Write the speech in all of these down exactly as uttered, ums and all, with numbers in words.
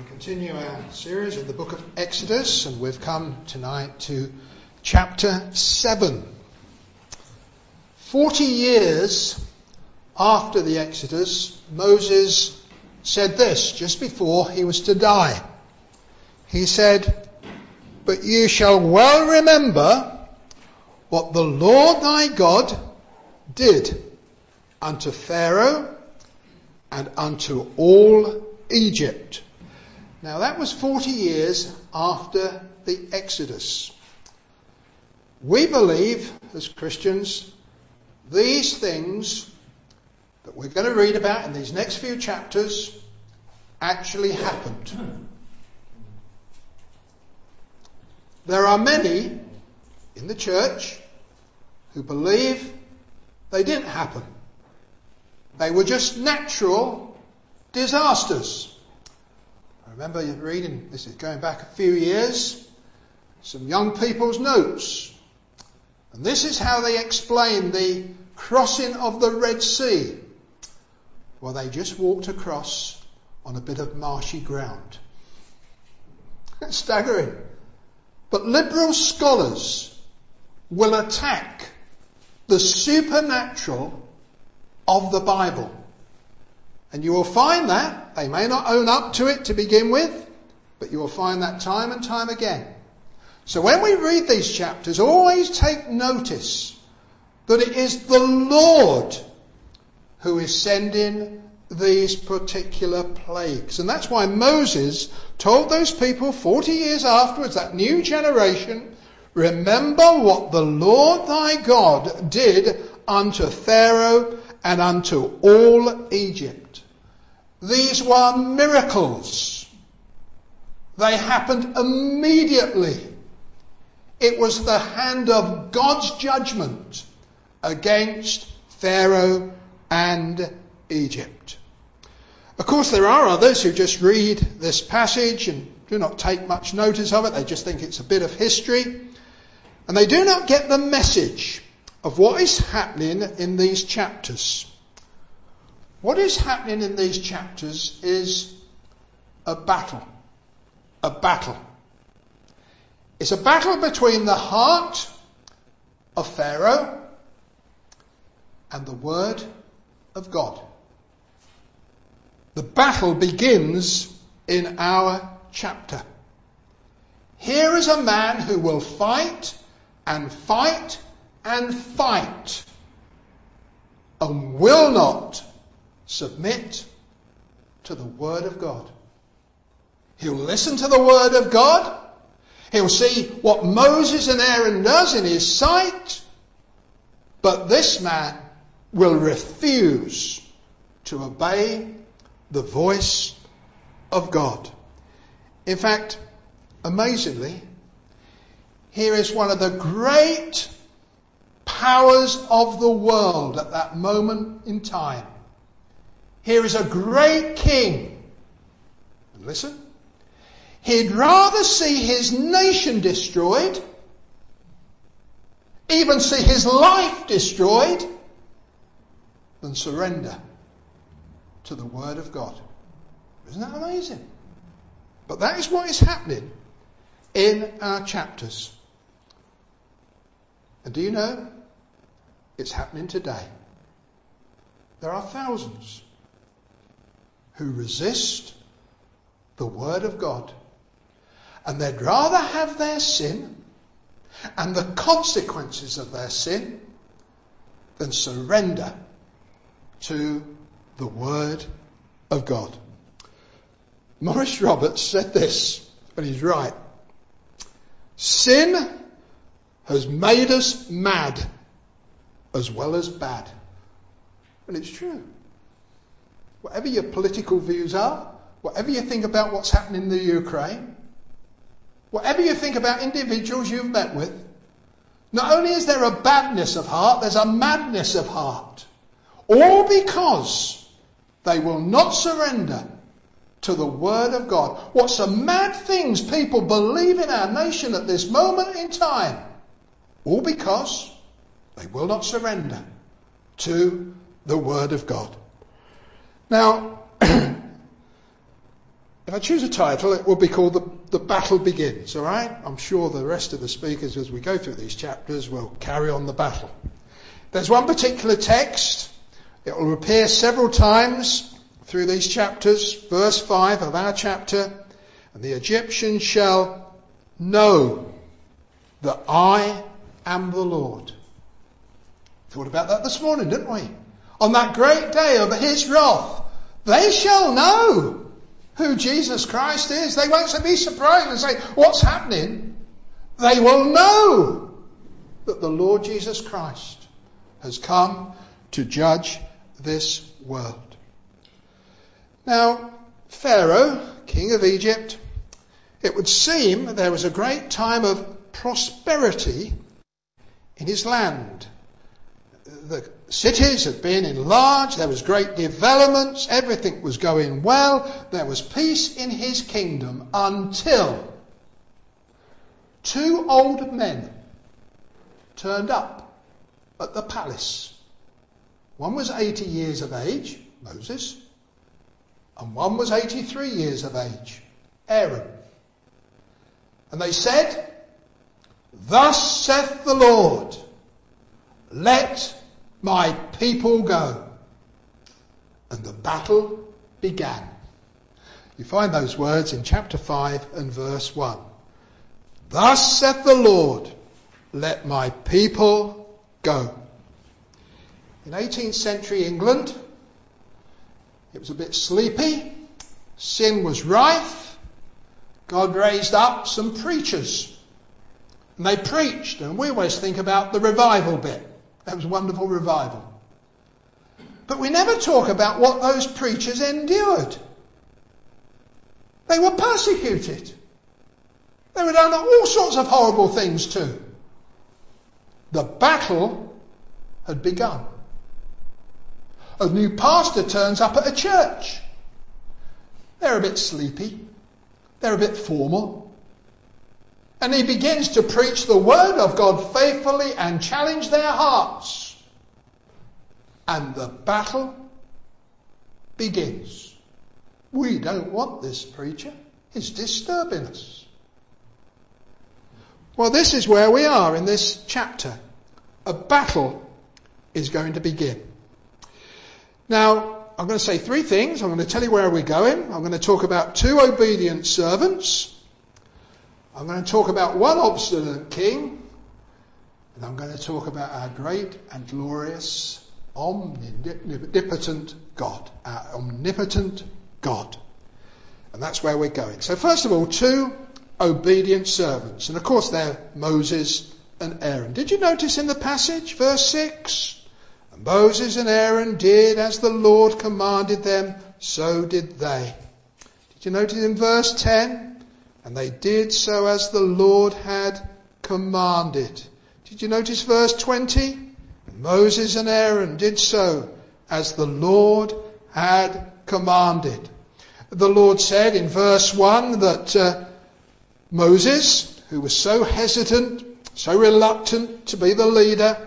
We continue our series in the book of Exodus, and we've come tonight to chapter seven. Forty years after the Exodus, Moses said this just before he was to die. He said, "But you shall well remember what the Lord thy God did unto Pharaoh and unto all Egypt." Now that was forty years after the Exodus. We believe, as Christians, these things that we're going to read about in these next few chapters actually happened. There are many in the church who believe they didn't happen. They were just natural disasters. I remember reading, this is going back a few years, some young people's notes. And this is how they explain the crossing of the Red Sea. Well, they just walked across on a bit of marshy ground. It's staggering. But liberal scholars will attack the supernatural of the Bible. And you will find that, they may not own up to it to begin with, but you will find that time and time again. So when we read these chapters, always take notice that it is the Lord who is sending these particular plagues. And that's why Moses told those people forty years afterwards, that new generation, "Remember what the Lord thy God did unto Pharaoh and unto all Egypt." These were miracles. They happened immediately. It was the hand of God's judgment against Pharaoh and Egypt. Of course, there are others who just read this passage and do not take much notice of it. They just think it's a bit of history. And they do not get the message of what is happening in these chapters. What is happening in these chapters is a battle. A battle. It's a battle between the heart of Pharaoh and the word of God. The battle begins in our chapter. Here is a man who will fight and fight and fight and will not submit to the word of God. He'll listen to the word of God. He'll see what Moses and Aaron does in his sight. But this man will refuse to obey the voice of God. In fact, amazingly, here is one of the great powers of the world at that moment in time. Here is a great king. And listen, he'd rather see his nation destroyed, even see his life destroyed, than surrender to the word of God. Isn't that amazing? But that is what is happening in our chapters. And do you know? It's happening today. There are thousands who resist the word of God. And they'd rather have their sin and the consequences of their sin than surrender to the word of God. Maurice Roberts said this, and he's right. "Sin has made us mad as well as bad." And it's true. Whatever your political views are, whatever you think about what's happening in the Ukraine, whatever you think about individuals you've met with, not only is there a badness of heart, there's a madness of heart. All because they will not surrender to the word of God. What some mad things people believe in our nation at this moment in time. All because they will not surrender to the word of God. Now, If I choose a title, it will be called The, the Battle Begins, all right? I'm sure the rest of the speakers, as we go through these chapters, will carry on the battle. There's one particular text. It will appear several times through these chapters. Verse five of our chapter. And the Egyptians shall know that I am the Lord. Thought about that this morning, didn't we? On that great day of his wrath, they shall know who Jesus Christ is. They won't be surprised and say, what's happening? They will know that the Lord Jesus Christ has come to judge this world. Now, Pharaoh, king of Egypt, it would seem there was a great time of prosperity in his land. The cities had been enlarged, there was great developments, everything was going well, there was peace in his kingdom until two old men turned up at the palace. One was eighty years of age, Moses, and one was eighty-three years of age, Aaron. And they said, "Thus saith the Lord, let my people go." And the battle began. You find those words in chapter five and verse one. Thus saith the Lord, let my people go. In eighteenth century England, it was a bit sleepy. Sin was rife. God raised up some preachers. And they preached. And we always think about the revival bit. That was a wonderful revival. But we never talk about what those preachers endured. They were persecuted. They were done all sorts of horrible things too. The battle had begun. A new pastor turns up at a church. They're a bit sleepy. They're a bit formal. And he begins to preach the word of God faithfully and challenge their hearts. And the battle begins. We don't want this preacher. He's disturbing us. Well, this is where we are in this chapter. A battle is going to begin. Now, I'm going to say three things. I'm going to tell you where we're going. I'm going to talk about two obedient servants. I'm going to talk about one obstinate king. And I'm going to talk about our great and glorious, omnipotent God. Our omnipotent God. And that's where we're going. So first of all, two obedient servants. And of course they're Moses and Aaron. Did you notice in the passage, verse six? And Moses and Aaron did as the Lord commanded them, so did they. Did you notice in verse ten? And they did so as the Lord had commanded. Did you notice verse twenty? And Moses and Aaron did so as the Lord had commanded. The Lord said in verse one that uh, Moses, who was so hesitant, so reluctant to be the leader,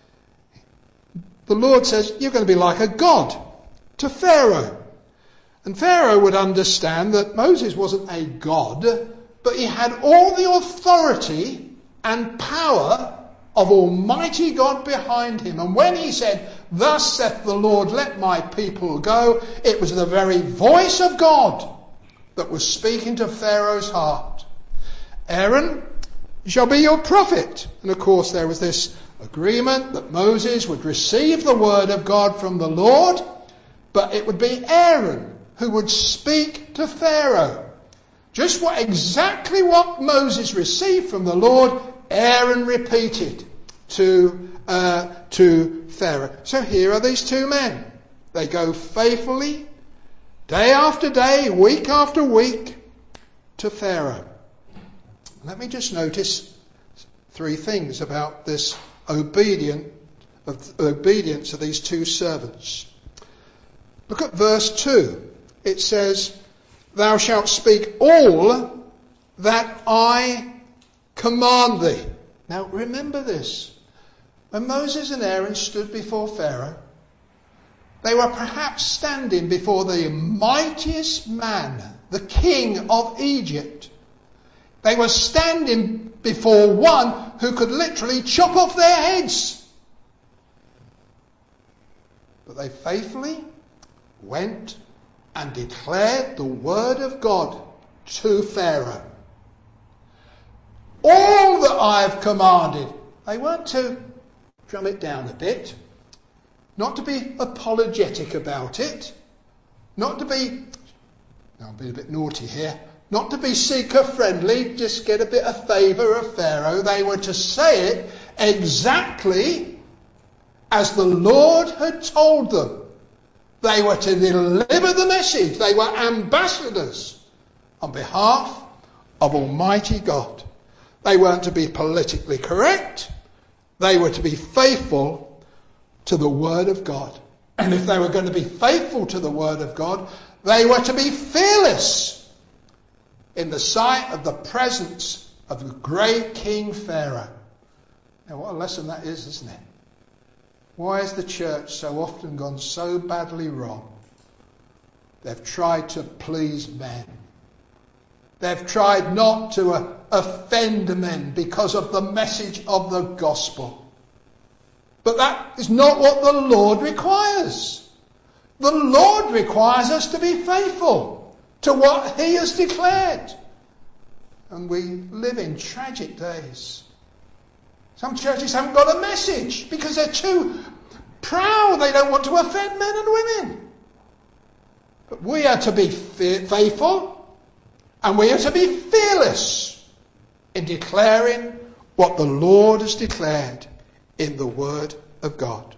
the Lord says, you're going to be like a god to Pharaoh. And Pharaoh would understand that Moses wasn't a god, but he had all the authority and power of Almighty God behind him. And when he said, thus saith the Lord, let my people go, it was the very voice of God that was speaking to Pharaoh's heart. Aaron shall be your prophet. And of course there was this agreement that Moses would receive the word of God from the Lord, but it would be Aaron who would speak to Pharaoh. Just what exactly what Moses received from the Lord, Aaron repeated to uh, to Pharaoh. So here are these two men. They go faithfully, day after day, week after week, to Pharaoh. Let me just notice three things about this obedient of obedience of these two servants. Look at verse two. It says, thou shalt speak all that I command thee. Now remember this. When Moses and Aaron stood before Pharaoh, they were perhaps standing before the mightiest man the king of Egypt. They were standing before one who could literally chop off their heads. But they faithfully went and declared the word of God to Pharaoh. All that I have commanded. They weren't to drum it down a bit, not to be apologetic about it, not to be, now I'm being a bit naughty here, not to be seeker friendly, just get a bit of favour of Pharaoh. They were to say it exactly as the Lord had told them. They were to deliver the message. They were ambassadors on behalf of Almighty God. They weren't to be politically correct. They were to be faithful to the Word of God. And if they were going to be faithful to the Word of God, they were to be fearless in the sight of the presence of the great King Pharaoh. Now what a lesson that is, isn't it? Why has the church so often gone so badly wrong? They've tried to please men. They've tried not to uh, offend men because of the message of the gospel. But that is not what the Lord requires. The Lord requires us to be faithful to what he has declared. And we live in tragic days. Some churches haven't got a message because they're too proud. They don't want to offend men and women. But we are to be faithful and we are to be fearless in declaring what the Lord has declared in the Word of God.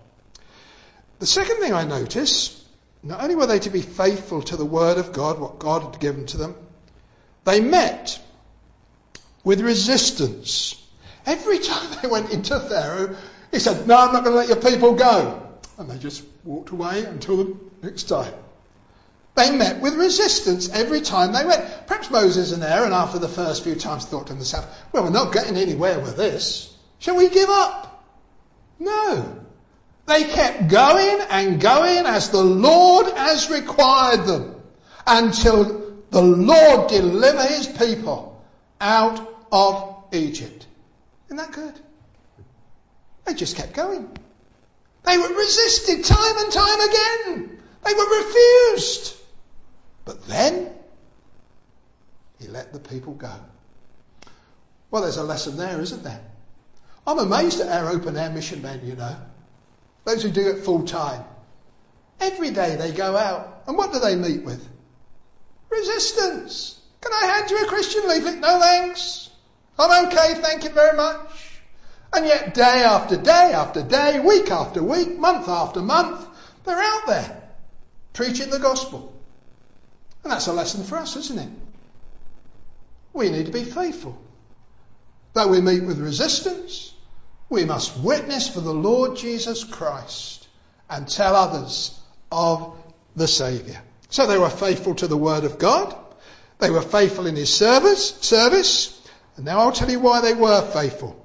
The second thing I notice, not only were they to be faithful to the Word of God, what God had given to them, they met with resistance. Every time they went into Pharaoh, he said, no, I'm not going to let your people go. And they just walked away until the next time. They met with resistance every time they went. Perhaps Moses and Aaron, after the first few times, thought to themselves, well, we're not getting anywhere with this. Shall we give up? No. They kept going and going as the Lord has required them until the Lord deliver his people out of Egypt. Isn't that good? They just kept going. They were resisted time and time again. They were refused. But then he let the people go. Well, there's a lesson there, isn't there? I'm amazed at our open air mission men, you know. Those who do it full time. Every day they go out. And what do they meet with? Resistance. Can I hand you a Christian leaflet? No thanks. I'm okay, thank you very much. And yet day after day after day, week after week, month after month, they're out there preaching the gospel. And that's a lesson for us, isn't it? We need to be faithful. Though we meet with resistance, we must witness for the Lord Jesus Christ and tell others of the Saviour. So they were faithful to the Word of God. They were faithful in his service, service. And now I'll tell you why they were faithful.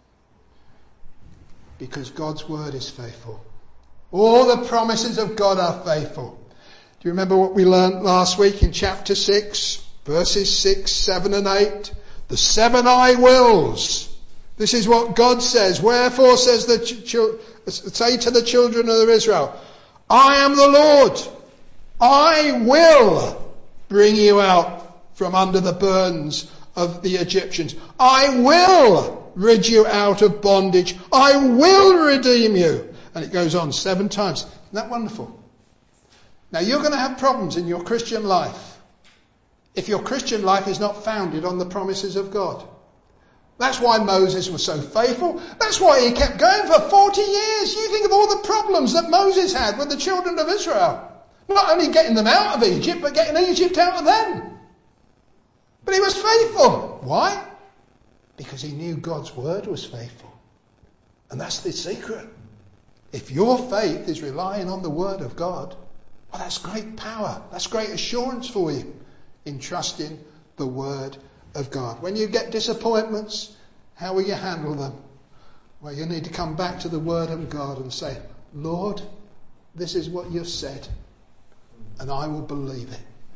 Because God's Word is faithful. All the promises of God are faithful. Do you remember what we learned last week in chapter six, verses six, seven and eight? The seven I wills. This is what God says. Wherefore says the ch- ch- say to the children of Israel, I am the Lord. I will bring you out from under the burdens of the Egyptians. I will rid you out of bondage. I will redeem you. And it goes on seven times. Isn't that wonderful? Now you're going to have problems in your Christian life if your Christian life is not founded on the promises of God. That's why Moses was so faithful. That's why he kept going for forty years. You think of all the problems that Moses had with the children of Israel. Not only getting them out of Egypt, but getting Egypt out of them. But he was faithful. Why? Because he knew God's word was faithful. And that's the secret. If your faith is relying on the word of God, well, that's great power. That's great assurance for you in trusting the word of God. When you get disappointments, how will you handle them? Well, you need to come back to the word of God and say, Lord, this is what you've said, and I will believe it.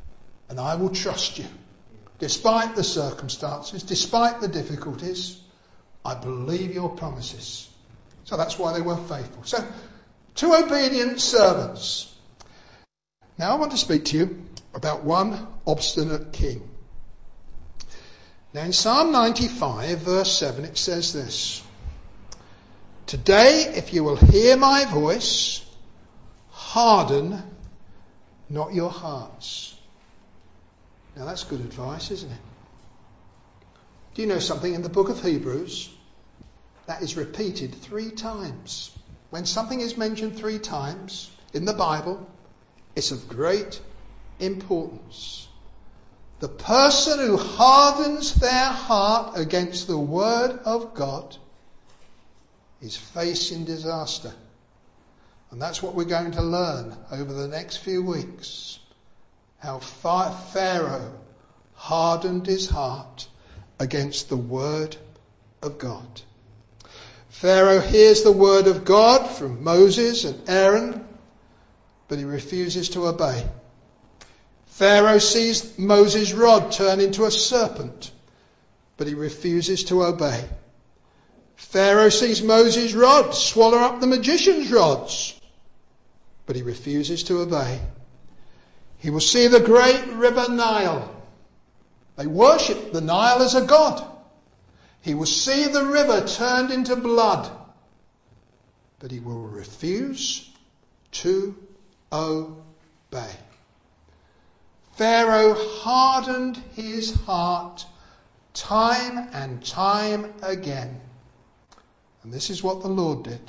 and I will trust you. Despite the circumstances, despite the difficulties, I believe your promises. So that's why they were faithful. So, two obedient servants. Now I want to speak to you about one obstinate king. Now in Psalm ninety-five verse seven it says this: "Today if you will hear my voice, harden not your hearts." Now that's good advice, isn't it? Do you know something? In the book of Hebrews, that is repeated three times. When something is mentioned three times in the Bible, it's of great importance. The person who hardens their heart against the word of God is facing disaster. And that's what we're going to learn over the next few weeks. How Pharaoh hardened his heart against the word of God. Pharaoh hears the word of God from Moses and Aaron, but he refuses to obey. Pharaoh sees Moses' rod turn into a serpent, but he refuses to obey. Pharaoh sees Moses' rod swallow up the magician's rods, but he refuses to obey. He will see the great river Nile. They worship the Nile as a god. He will see the river turned into blood, but he will refuse to obey. Pharaoh hardened his heart time and time again. And this is what the Lord did.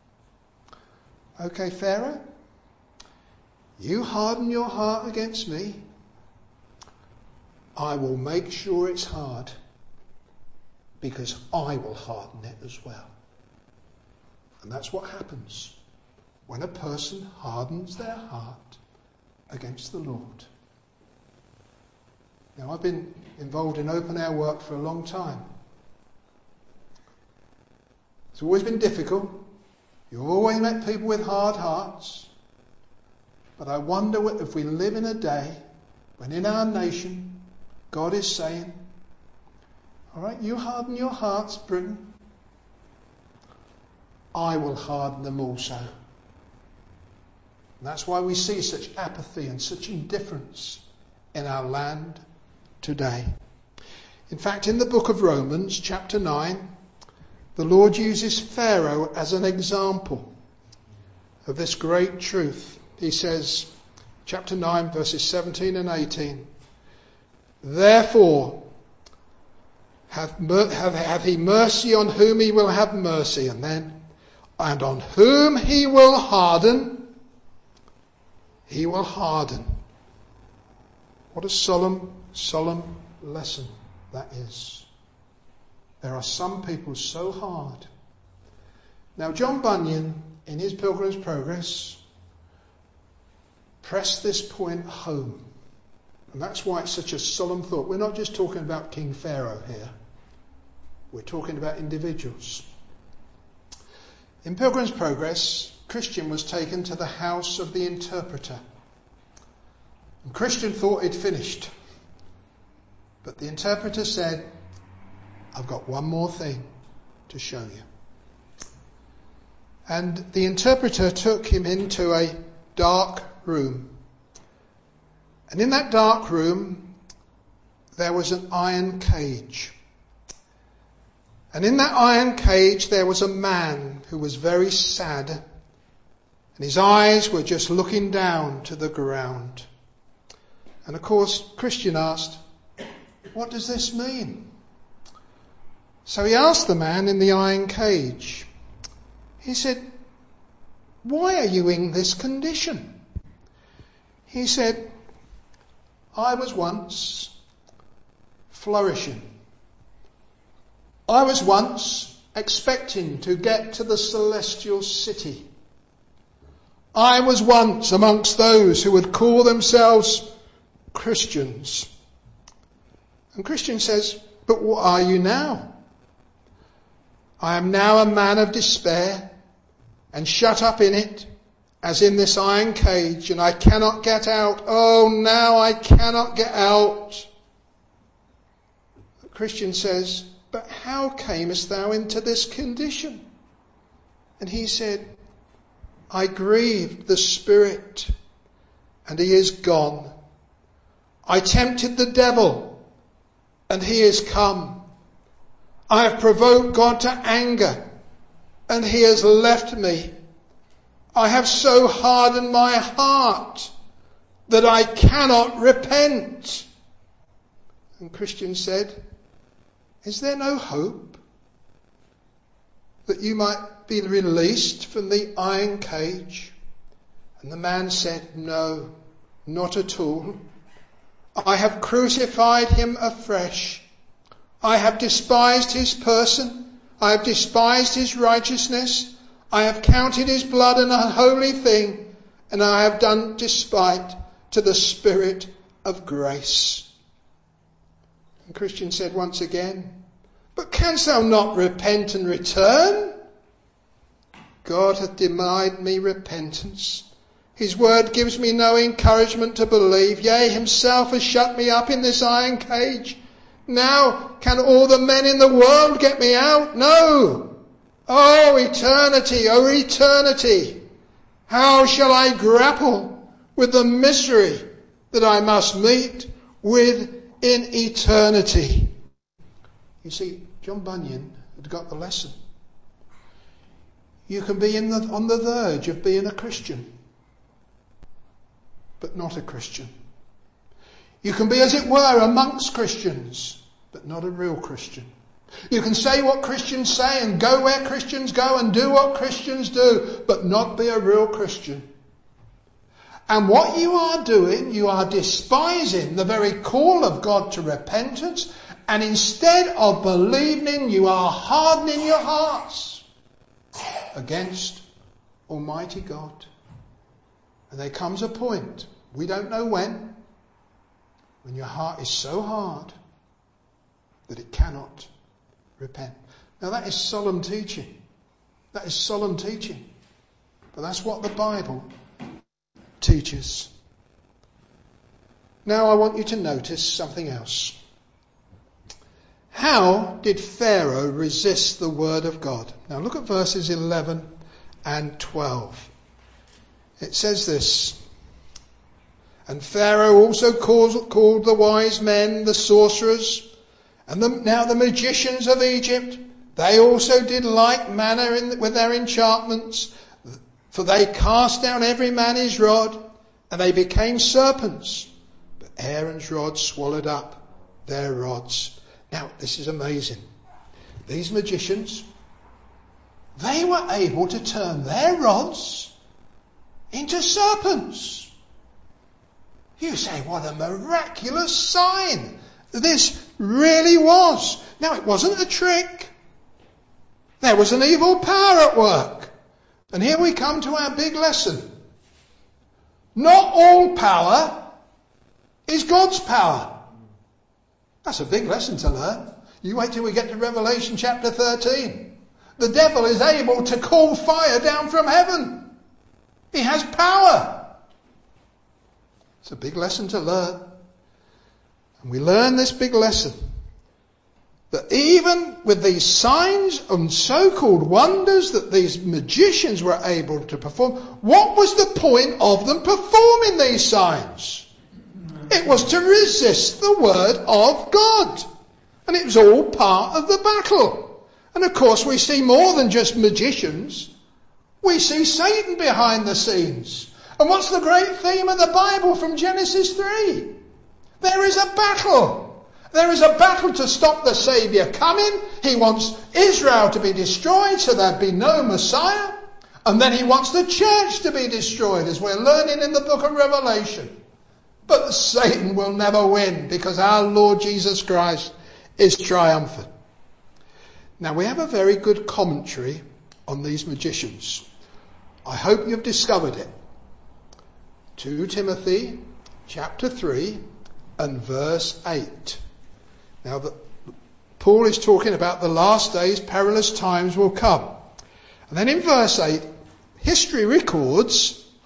Okay, Pharaoh, you harden your heart against me. I will make sure it's hard, because I will harden it as well. And that's what happens when a person hardens their heart against the Lord. Now, I've been involved in open air work for a long time. It's always been difficult. You've always met people with hard hearts. But I wonder if we live in a day when in our nation God is saying, all right, you harden your hearts, Britain. I will harden them also. And that's why we see such apathy and such indifference in our land today. In fact, in the book of Romans, chapter nine, the Lord uses Pharaoh as an example of this great truth. He says, chapter nine, verses seventeen and eighteen, "Therefore, have, have, have he mercy on whom he will have mercy, and then, and on whom he will harden, he will harden." What a solemn, solemn lesson that is. There are some people so hard. Now, John Bunyan, in his Pilgrim's Progress, pressed this point home. And that's why it's such a solemn thought. We're not just talking about King Pharaoh here. We're talking about individuals. In Pilgrim's Progress, Christian was taken to the house of the interpreter. And Christian thought he'd finished. But the interpreter said, "I've got one more thing to show you." And the interpreter took him into a dark room. And in that dark room, there was an iron cage. And in that iron cage, there was a man who was very sad. And his eyes were just looking down to the ground. And of course, Christian asked, "What does this mean?" So he asked the man in the iron cage. He said, "Why are you in this condition?" He said, "I was once flourishing. I was once expecting to get to the celestial city. I was once amongst those who would call themselves Christians." And Christian says, "But what are you now?" "I am now a man of despair and shut up in it as in this iron cage, and I cannot get out. Oh, now I cannot get out. The Christian says, but how camest thou into this condition? And he said, I grieved the Spirit, and he is gone. I tempted the devil, and he is come. I have provoked God to anger, and he has left me. I have so hardened my heart that I cannot repent. And Christian said, is there no hope that you might be released from the iron cage? And the man said, no, not at all. I have crucified him afresh. I have despised his person. I have despised his righteousness. I have counted his blood an unholy thing, and I have done despite to the Spirit of grace. And Christian said once again, but canst thou not repent and return? God hath denied me repentance. His word gives me no encouragement to believe. Yea, himself has shut me up in this iron cage. Now can all the men in the world get me out? No. Oh, eternity, oh, eternity. How shall I grapple with the misery that I must meet with in eternity? You see, John Bunyan had got the lesson. You can be in the, on the verge of being a Christian, but not a Christian. You can be, as it were, amongst Christians, but not a real Christian. You can say what Christians say and go where Christians go and do what Christians do, but not be a real Christian. And what you are doing, you are despising the very call of God to repentance, and instead of believing, you are hardening your hearts against Almighty God. And there comes a point, we don't know when, when your heart is so hard that it cannot repent. Now that is solemn teaching. That is solemn teaching. But that's what the Bible teaches. Now I want you to notice something else. How did Pharaoh resist the word of God? Now look at verses eleven and twelve. It says this, and Pharaoh also called, called the wise men, the sorcerers, and the, now the magicians of Egypt. They also did like manner in, with their enchantments, for they cast down every man his rod, and they became serpents. But Aaron's rod swallowed up their rods. Now, this is amazing. These magicians, they were able to turn their rods into serpents. You say, what a miraculous sign this really was. Now, it wasn't a trick. There was an evil power at work. And here we come to our big lesson. Not all power is God's power. That's a big lesson to learn. You wait till we get to Revelation chapter thirteen. The devil is able to call fire down from heaven. He has power. It's a big lesson to learn. And we learn this big lesson, that even with these signs and so-called wonders that these magicians were able to perform, what was the point of them performing these signs? It was to resist the word of God. And it was all part of the battle. And of course we see more than just magicians. We see Satan behind the scenes. And what's the great theme of the Bible from Genesis three? There is a battle. There is a battle to stop the Saviour coming. He wants Israel to be destroyed so there'd be no Messiah. And then he wants the church to be destroyed, as we're learning in the book of Revelation. But Satan will never win, because our Lord Jesus Christ is triumphant. Now we have a very good commentary on these magicians. I hope you've discovered it. Second Timothy chapter three and verse eight. Now the, Paul is talking about the last days, perilous times will come. And then in verse eight, history records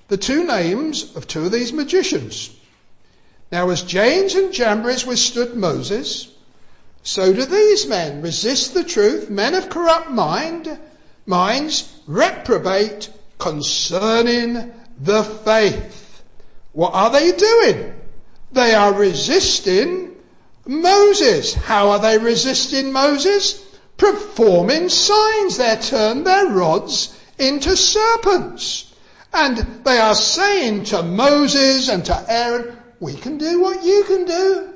the two names of two of these magicians. Now as Jannes and Jambres withstood Moses, so do these men resist the truth, men of corrupt mind, minds, reprobate concerning the faith. What are they doing? They are resisting Moses. How are they resisting Moses? Performing signs. They turn their rods into serpents. And they are saying to Moses and to Aaron, we can do what you can do.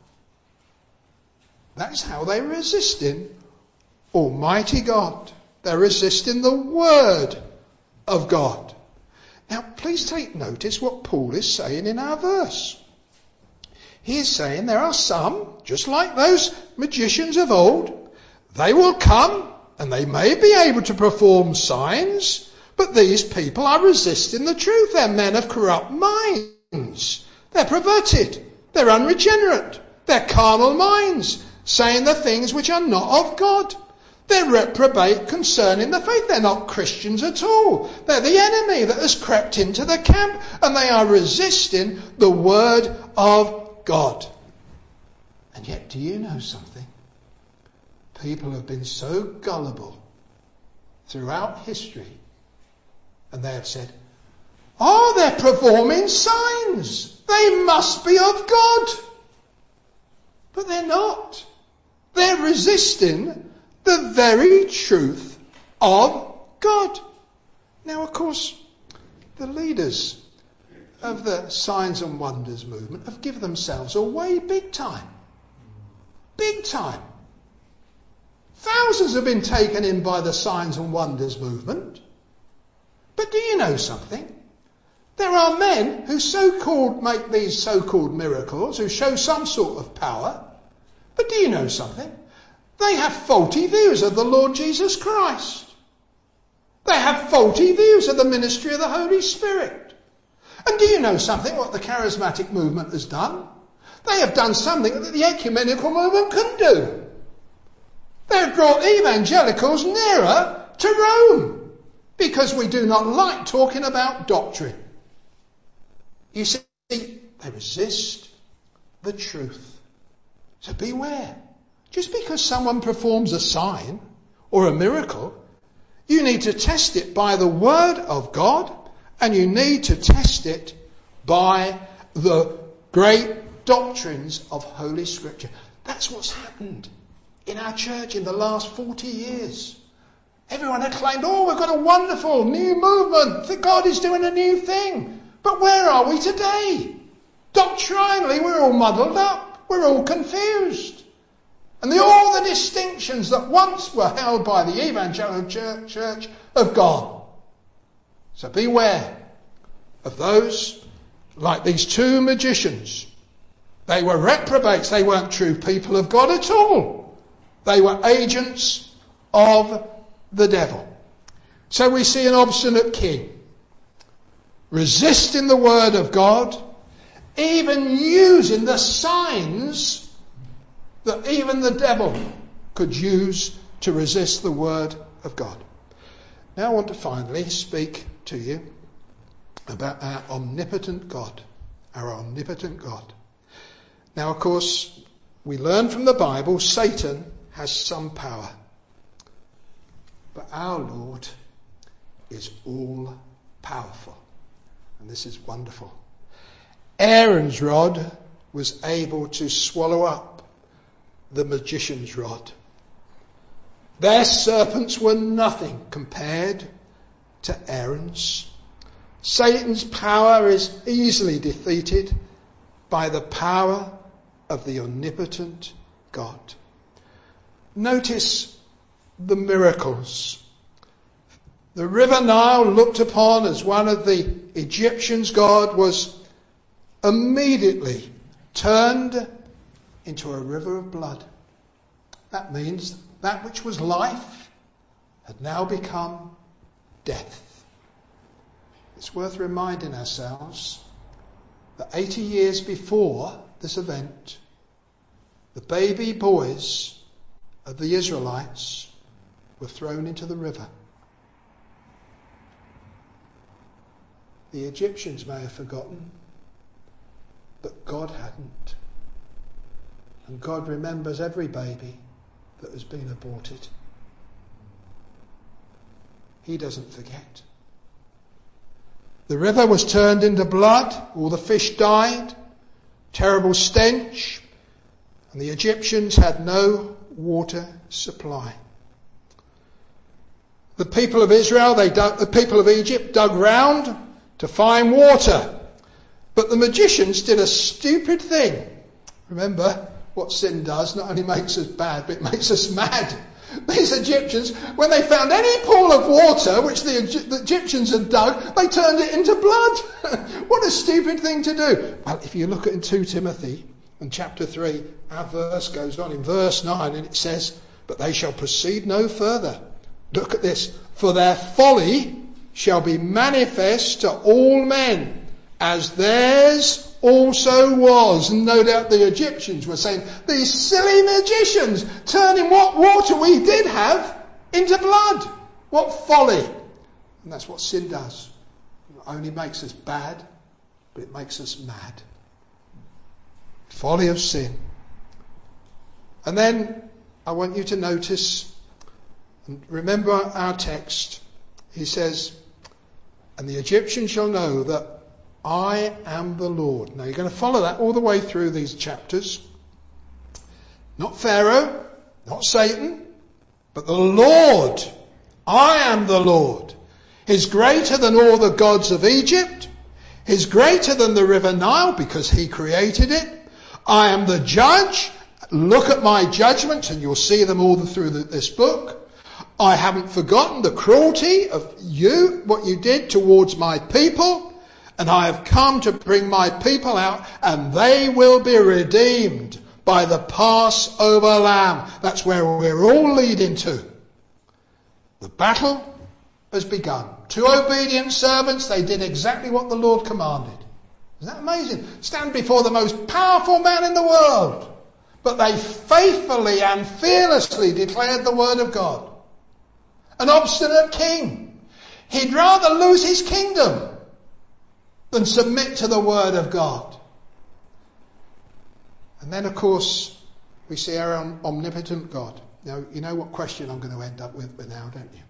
That's how they're resisting Almighty God. They're resisting the Word of God. Now, please take notice what Paul is saying in our verse. He is saying there are some, just like those magicians of old, they will come and they may be able to perform signs, but these people are resisting the truth. They're men of corrupt minds. They're perverted. They're unregenerate. They're carnal minds, saying the things which are not of God. They're reprobate concerning the faith. They're not Christians at all. They're the enemy that has crept into the camp, and they are resisting the word of God. And yet, do you know something? People have been so gullible throughout history, and they have said, oh, they're performing signs. They must be of God. But they're not. They're resisting the very truth of God. Now, of course, the leaders of the signs and wonders movement have given themselves away big time. Big time. Thousands have been taken in by the signs and wonders movement. But do you know something? There are men who so-called make these so-called miracles, who show some sort of power. But do you know something? They have faulty views of the Lord Jesus Christ. They have faulty views of the ministry of the Holy Spirit. And do you know something, what the charismatic movement has done? They have done something that the ecumenical movement couldn't do. They have brought evangelicals nearer to Rome, because we do not like talking about doctrine. You see, they resist the truth. So beware. Just because someone performs a sign or a miracle, you need to test it by the Word of God, and you need to test it by the great doctrines of Holy Scripture. That's what's happened in our church in the last forty years. Everyone had claimed, oh, we've got a wonderful new movement, that God is doing a new thing. But where are we today? Doctrinally, we're all muddled up. We're all confused. And the, all the distinctions that once were held by the evangelical church, church have gone. So beware of those like these two magicians. They were reprobates. They weren't true people of God at all. They were agents of the devil. So we see an obstinate king resisting the word of God, even using the signs that even the devil could use to resist the word of God. Now I want to finally speak to you about our omnipotent God. Our omnipotent God. Now, of course, we learn from the Bible Satan has some power. But our Lord is all powerful. And this is wonderful. Aaron's rod was able to swallow up the magician's rod. Their serpents were nothing compared to Aaron's. Satan's power is easily defeated by the power of the omnipotent God. Notice the miracles. The river Nile, looked upon as one of the Egyptians' god, was immediately turned into a river of blood. That means that which was life had now become death. It's worth reminding ourselves that eighty years before this event, the baby boys of the Israelites were thrown into the river. The Egyptians may have forgotten, but God hadn't. And God remembers every baby that has been aborted. He doesn't forget. The river was turned into blood, all the fish died, terrible stench, and the Egyptians had no water supply. The people of Israel, they dug, the people of Egypt dug round to find water. But the magicians did a stupid thing. Remember what sin does, not only makes us bad, but it makes us mad. These Egyptians, when they found any pool of water which the, the Egyptians had dug, they turned it into blood. What a stupid thing to do. Well, if you look at in two Timothy and chapter three, our verse goes on in verse nine and it says, but they shall proceed no further. Look at this. For their folly shall be manifest to all men, as theirs also was. And no doubt the Egyptians were saying, these silly magicians turning what water we did have into blood. What folly. And that's what sin does. It only makes us bad, but it makes us mad. Folly of sin. And then I want you to notice, and remember our text. He says, and the Egyptians shall know that I am the Lord. Now you're going to follow that all the way through these chapters. Not Pharaoh, not Satan, but the Lord. I am the Lord. He's greater than all the gods of Egypt. He's greater than the river Nile because he created it. I am the judge. Look at my judgments and you'll see them all through the, this book. I haven't forgotten the cruelty of you, what you did towards my people. And I have come to bring my people out, and they will be redeemed by the Passover lamb. That's where we're all leading to. The battle has begun. Two obedient servants, they did exactly what the Lord commanded. Isn't that amazing? Stand before the most powerful man in the world. But they faithfully and fearlessly declared the word of God. An obstinate king. He'd rather lose his kingdom than submit to the word of God. And then, of course, we see our omnipotent God. Now, you know what question I'm going to end up with now, don't you?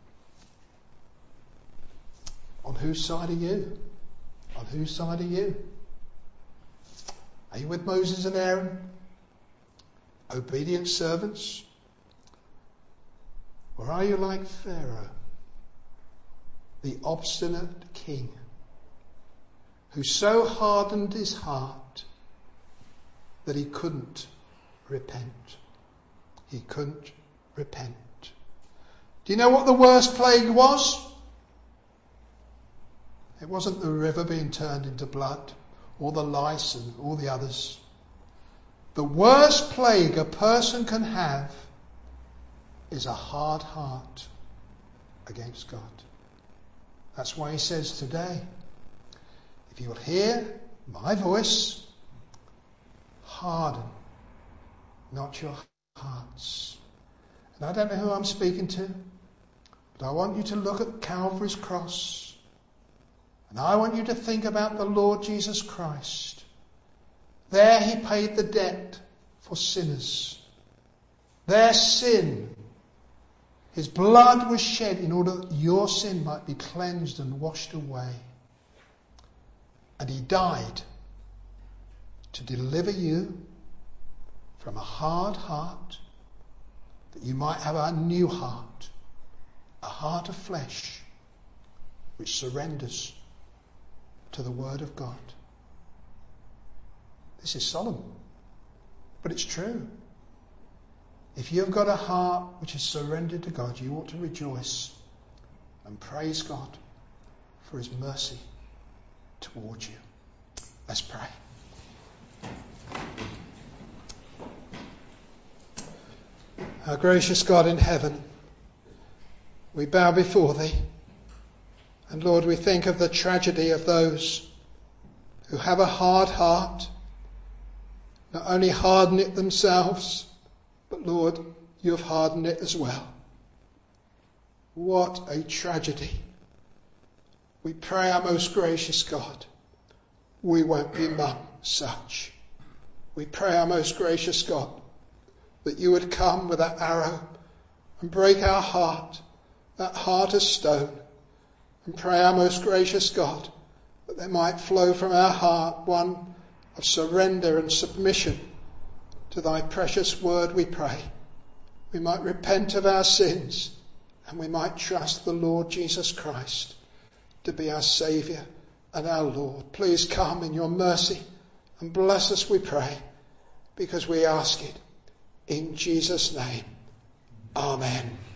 On whose side are you? On whose side are you? Are you with Moses and Aaron? Obedient servants? Or are you like Pharaoh, the obstinate king, who so hardened his heart that he couldn't repent? He couldn't repent. Do you know what the worst plague was? It wasn't the river being turned into blood, or the lice and all the others. The worst plague a person can have is a hard heart against God. That's why he says today, if you'll hear my voice, harden not your hearts. And I don't know who I'm speaking to, but I want you to look at Calvary's cross. And I want you to think about the Lord Jesus Christ. There he paid the debt for sinners. Their sin. His blood was shed in order that your sin might be cleansed and washed away. And he died to deliver you from a hard heart, that you might have a new heart, a heart of flesh, which surrenders to the word of God. This is solemn, but it's true. If you've got a heart which is surrendered to God, you ought to rejoice and praise God for his mercy towards you. Let's pray. Our gracious God in heaven, we bow before thee. And Lord, we think of the tragedy of those who have a hard heart, not only harden it themselves, but Lord, you have hardened it as well. What a tragedy We pray, our most gracious God, we won't be among such. We pray, our most gracious God, that you would come with that arrow and break our heart, that heart of stone. And pray, our most gracious God, that there might flow from our heart one of surrender and submission to thy precious word, we pray. We might repent of our sins and we might trust the Lord Jesus Christ to be our Saviour and our Lord. Please come in your mercy and bless us, we pray, because we ask it in Jesus' name. Amen.